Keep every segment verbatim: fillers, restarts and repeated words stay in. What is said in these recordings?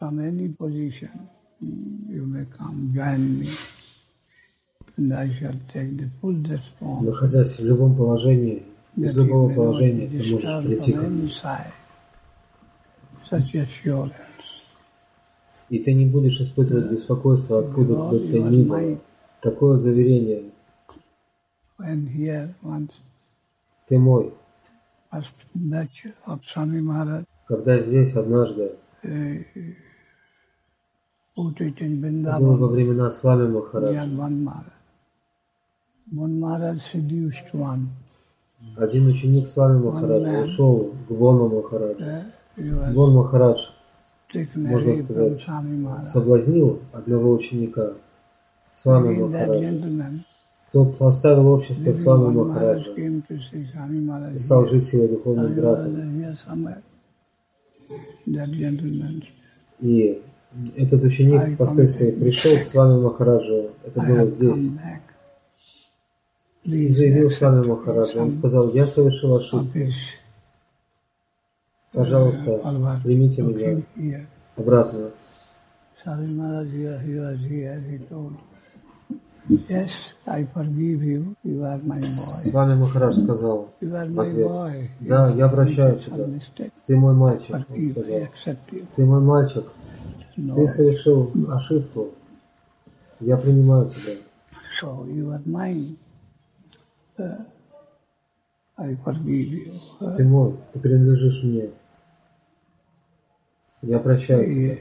from any position, you may come join me, and I shall take the full response. Находясь в любом положении, из любого положения, ты можешь прийти ко мне. И ты не будешь испытывать беспокойство, откуда бы то ни было. Такое заверение. Ты мой. Когда здесь однажды, было во времена Свами Махараджа, один ученик Свами Махараджа ушел к Вону Махараджу. Вон Махарадж, можно сказать, соблазнил одного ученика Свами Махараджа. Тот оставил общество Свами Махараджа и стал жить с его духовным братом. И этот ученик впоследствии пришел к Свами Махараджу, это было здесь, и заявил Свами Махараджу. Он сказал: я совершил ошибку. Пожалуйста, примите меня обратно. Свами Махарадж сказал в ответ: да, я прощаю тебя. Ты мой мальчик, он сказал. Ты мой мальчик. Ты совершил ошибку. Я принимаю тебя. Ты мой, ты принадлежишь мне. Я прощаю тебя.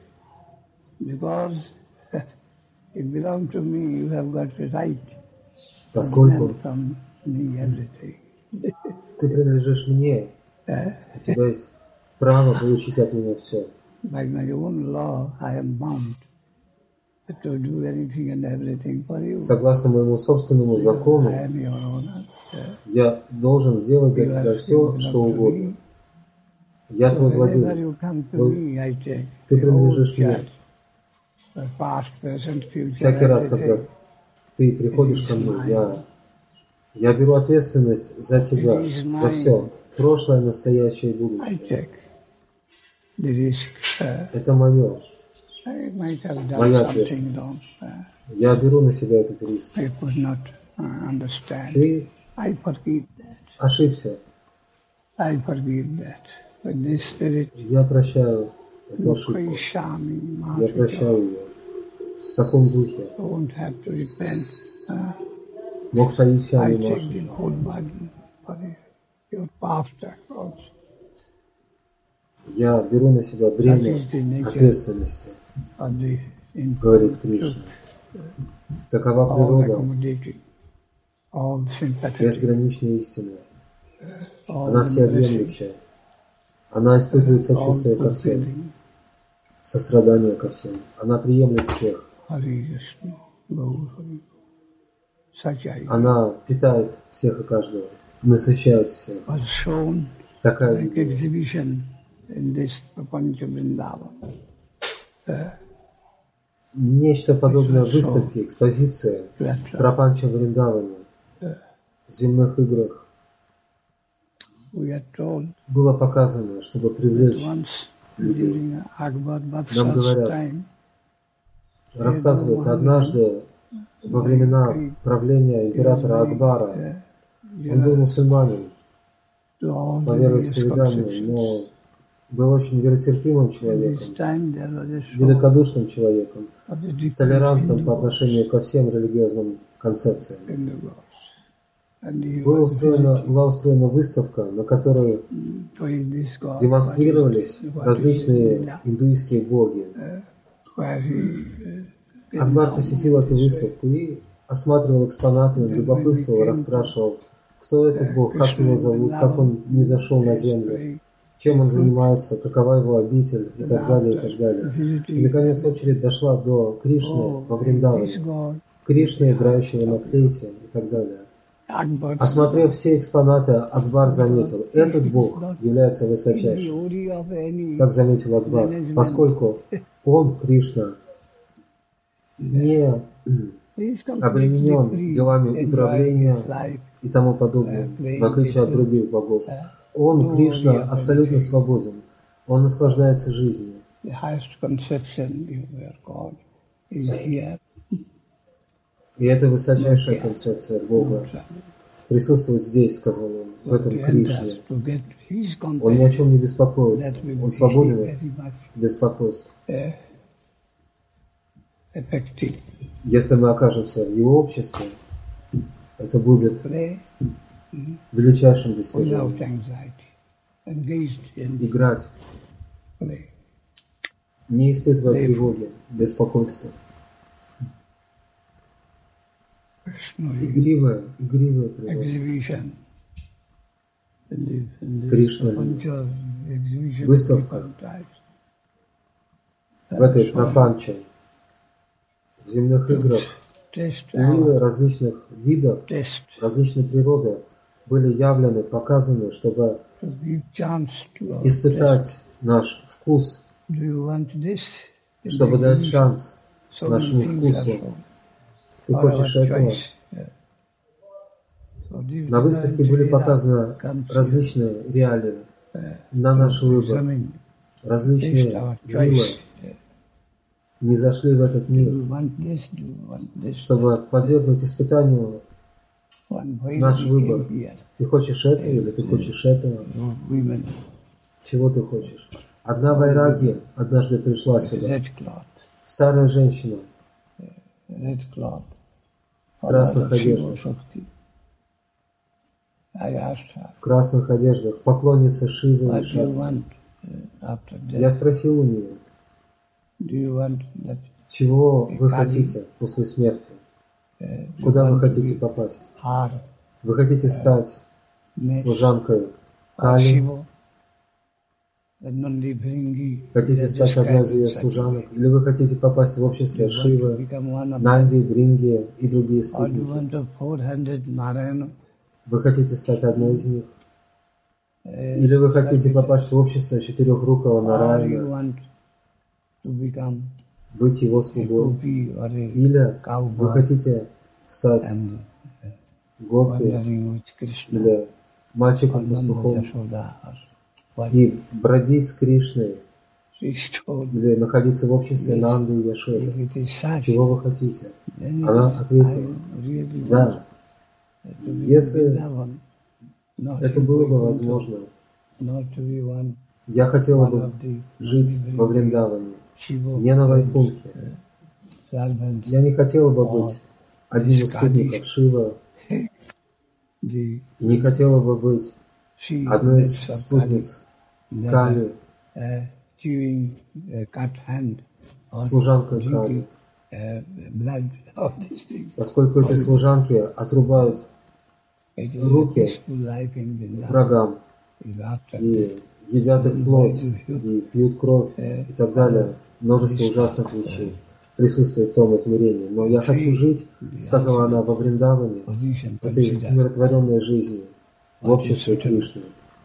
Поскольку ты принадлежишь мне, у тебя есть право получить от меня все. Согласно моему собственному закону, я должен делать для тебя все, что угодно. Я твой владелец. Твой... Ты принадлежишь мне. Всякий раз, когда ты приходишь ко мне, я, я беру ответственность за тебя, за все. Прошлое, настоящее и будущее. Это мое. Моя ответственность. Я беру на себя этот риск. Ты ошибся. Я прощаю эту ошибку. Я прощаю ее в таком духе. Мокшаишами Машича. Я беру на себя бремя ответственности, говорит Кришна. Такова природа безграничной истины. Она всеобъемлющая. Она испытывает сочувствие ко всем, сострадание ко всем. Она приемлет всех. Она питает всех и каждого, насыщает всех. Такая идея. Нечто подобное выставке, экспозиции в Прапанча Вриндаване, в земных играх, было показано, чтобы привлечь людей. Нам говорят, рассказывают, однажды во времена правления императора Акбара, он был мусульманин по вероисповеданию, но был очень веротерпимым человеком, великодушным человеком, толерантным по отношению ко всем религиозным концепциям. Была устроена, была устроена выставка, на которой демонстрировались различные индуистские боги. Акбар посетил эту выставку и осматривал экспонаты, любопытствовал, расспрашивал, кто этот бог, как его зовут, как он низошел на землю, чем он занимается, какова его обитель и так далее, и так далее. И, наконец, очередь дошла до Кришны во Вриндаване, Кришны, играющего на флейте и так далее. Осмотрев все экспонаты, Акбар заметил, этот бог является высочайшим. Так заметил Акбар, поскольку он, Кришна, не обременен делами управления и тому подобное, в отличие от других богов. Он, Кришна, абсолютно свободен. Он наслаждается жизнью. the highest conception of God is here. И это высочайшая концепция Бога. Присутствует здесь, сказал он, в этом Кришне. Он ни о чем не беспокоится. Он свободен от беспокойства. Если мы окажемся в его обществе, это будет величайшим достижением. Играть, не испытывая тревоги, беспокойства. Игривая, игривая природа. Кришна, выставка в этой пропанче, в земных играх, лилы различных видов, различной природы были явлены, показаны, чтобы испытать наш вкус, чтобы дать шанс нашему вкусу. Ты хочешь этого? На выставке были показаны различные реалии на наш выбор. Различные вилы не зашли в этот мир, чтобы подвергнуть испытанию наш выбор. Ты хочешь этого или ты хочешь этого? Чего ты хочешь? Одна вайраги однажды пришла сюда. Старая женщина в красных одеждах. В красных одеждах, поклонница Шивы и Шакти. Я спросил у нее, чего вы хотите после смерти? Куда вы хотите попасть? Вы хотите стать служанкой Кали? Хотите стать одной из ее служанок? Или вы хотите попасть в общество Шивы, Нанди, Бринги и другие спутники? Вы хотите стать одной из них? Или вы хотите попасть в общество четырехрукого Нараяна, быть его слугой? Или вы хотите стать гопи или мальчиком-пастухом и бродить с Кришной, или находиться в обществе Нанды и Яшоды? Чего вы хотите? Она ответила, да. Если это было бы возможно, я хотела бы жить во Вриндаване, не на Вайкунхе. Я не хотела бы быть одним из спутников Шива, и не хотела бы быть одной из спутниц Кали, служанкой Кали. Поскольку эти служанки отрубают руки врагам и едят их плоть, и пьют кровь, и так далее, множество ужасных вещей присутствует в том измерении. Но я хочу жить, сказала она, во Вриндаване, этой умиротворенной жизнью, в обществе Кришны.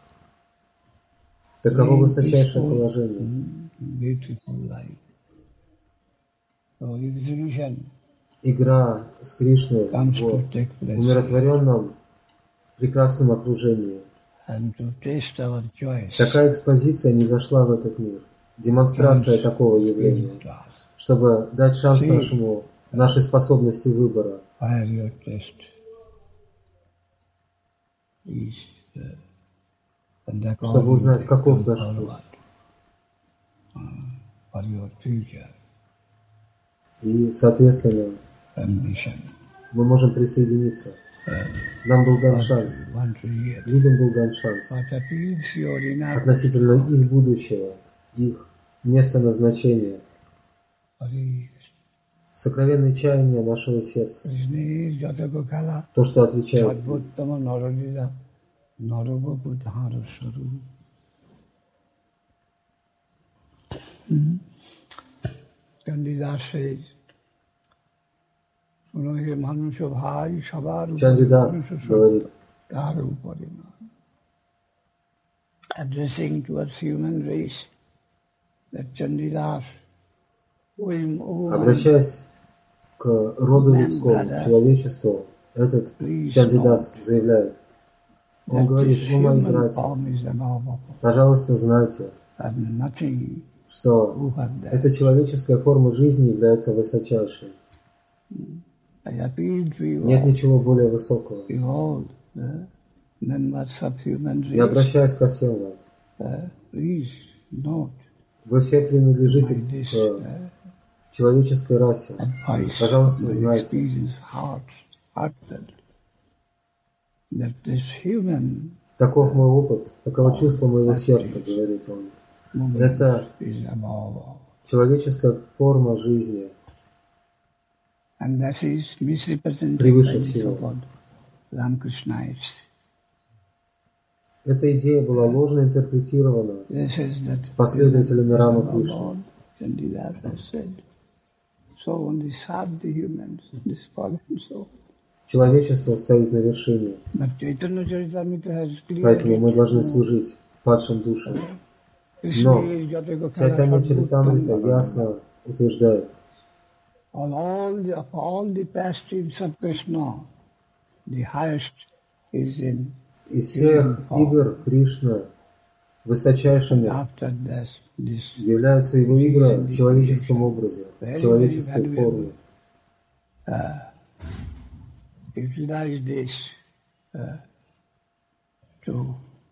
Таково высочайшее положение. Игра с Кришной в умиротворенном, прекрасном окружении. Такая экспозиция не зашла в этот мир. Демонстрация такого явления, чтобы дать шанс нашему, нашей способности выбора. Чтобы узнать, каков наш вкус. И, соответственно, мы можем присоединиться. Нам был дан шанс. Людям был дан шанс относительно их будущего, их места назначения, сокровенные чаяния нашего сердца. То, что отвечает. Чандидас говорит, обращаясь к роду людскому, человечеству, этот Чандидас заявляет, он говорит, о мои братья, пожалуйста, знайте, что who have that. эта человеческая форма жизни является высочайшей. I appeal to you Нет all. ничего более высокого. Behold, the members of human Я race. обращаюсь ко всем вам. Uh, please note Вы все принадлежите by this к uh, человеческой расе. advice, Пожалуйста, my знайте, experience heart, heartfelt, that this human таков мой опыт, таково чувство моего сердца, говорит он. moment Это is above all. человеческая форма жизни. And that is misrepresented by Превыше the всего. so-called Ramakrishnites. Эта идея была ложно интерпретирована They says that последователями human Рама is above Кришны. all. Chandidasa said, so only serve the humans, this fallen soul. Человечество стоит на вершине, But Chaitanya Charitamrita has поэтому мы clearly должны служить падшим душам. Но Чайтанья Чаритамрита ясно утверждает, Of all the, of all the pastimes of Krishna, the highest is in из всех игр Кришна высочайшими after this, this являются его игры в человеческом образе, в человеческой форме. uh, utilize this uh, to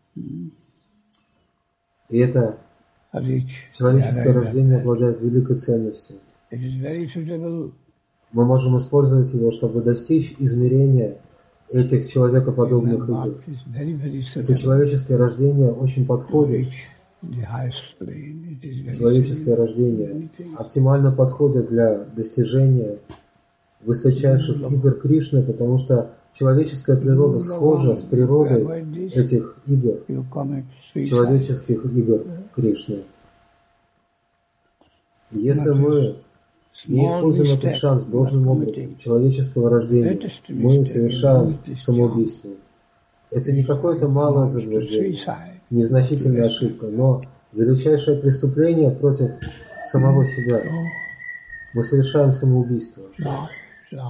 И это reach человеческое the рождение обладает великой ценностью. It is very suitable Мы можем использовать его, чтобы достичь измерения этих человекоподобных human игр. birth is very, very Это suitable человеческое рождение очень to подходит, reach the highest plane. It is very человеческое рождение оптимально подходит для достижения высочайших игр Кришны, потому что человеческая природа схожа с природой этих игр, you commit suicide. человеческих игр Кришны. Если мы не используем этот шанс должным образом человеческого рождения, мы совершаем самоубийство. Это не какое-то малое заблуждение, незначительная ошибка, но величайшее преступление против самого себя. Мы совершаем самоубийство, Right, right.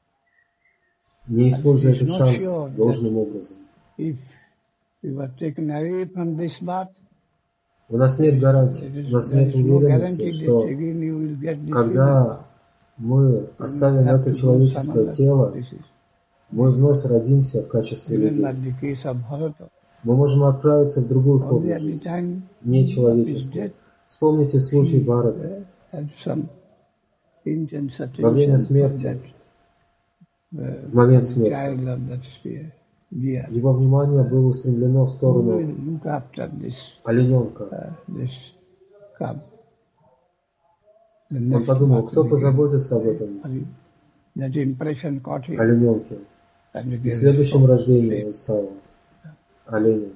не используя этот шанс должным образом. If you are taken away from this birth, У нас нет гарантии, у нас нет уверенности, что когда мы оставим это человеческое тело, мы вновь родимся в качестве людей. Мы можем отправиться в другую форму жизни, не человеческую. Вспомните случай Бхарата. Во время смерти, в момент смерти, его внимание было устремлено в сторону олененка. Он подумал, кто позаботится об этом олененке. И в следующем рождении он стал оленем.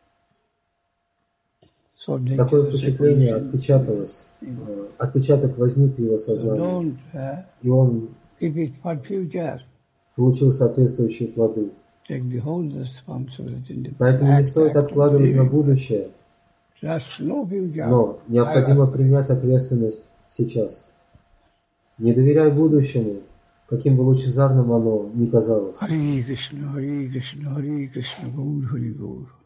Такое впечатление отпечаталось, отпечаток возник в его сознании, и он получил соответствующие плоды. Поэтому не стоит откладывать на будущее, но необходимо принять ответственность сейчас. Не доверяй будущему, каким бы лучезарным оно ни казалось. Hare Krishna, Hare Krishna, Hare Krishna, Gaur Hari Gaur.